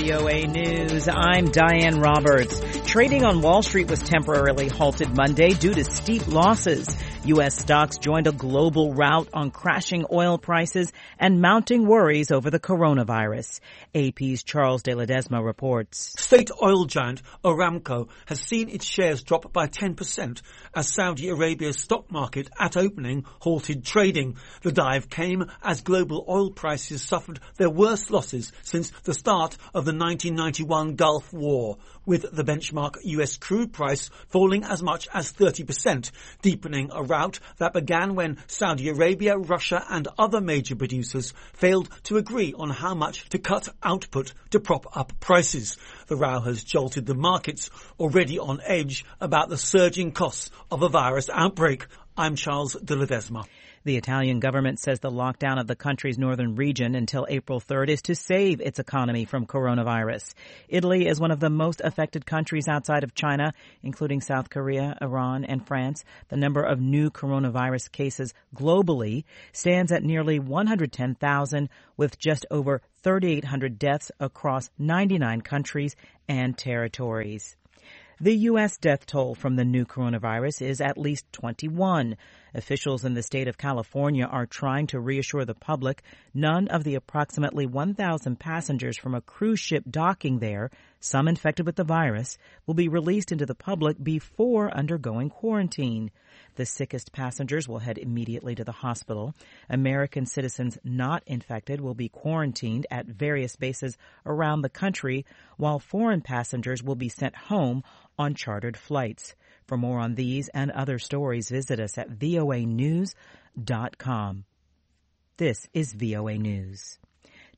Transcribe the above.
VOA News. I'm Diane Roberts. Trading on Wall Street was temporarily halted Monday due to steep losses. U.S. stocks joined a global rout on crashing oil prices and mounting worries over the coronavirus. AP's Charles de Ledesma reports. State oil giant Aramco has seen its shares drop by 10% as Saudi Arabia's stock market at opening halted trading. The dive came as global oil prices suffered their worst losses since the start of the 1991 Gulf War, with the benchmark U.S. crude price falling as much as 30%, deepening a rout that began when Saudi Arabia, Russia and other major producers failed to agree on how much to cut output to prop up prices. The row has jolted the markets, already on edge about the surging costs of a virus outbreak. I'm Charles de Ledesma. The Italian government says the lockdown of the country's northern region until April 3rd is to save its economy from coronavirus. Italy is one of the most affected countries outside of China, including South Korea, Iran, and France. The number of new coronavirus cases globally stands at nearly 110,000, with just over 3,800 deaths across 99 countries and territories. The U.S. death toll from the new coronavirus is at least 21. Officials in the state of California are trying to reassure the public none of the approximately 1,000 passengers from a cruise ship docking there, some infected with the virus, will be released into the public before undergoing quarantine. The sickest passengers will head immediately to the hospital. American citizens not infected will be quarantined at various bases around the country, while foreign passengers will be sent home on chartered flights. For more on these and other stories, visit us at voanews.com. This is VOA News.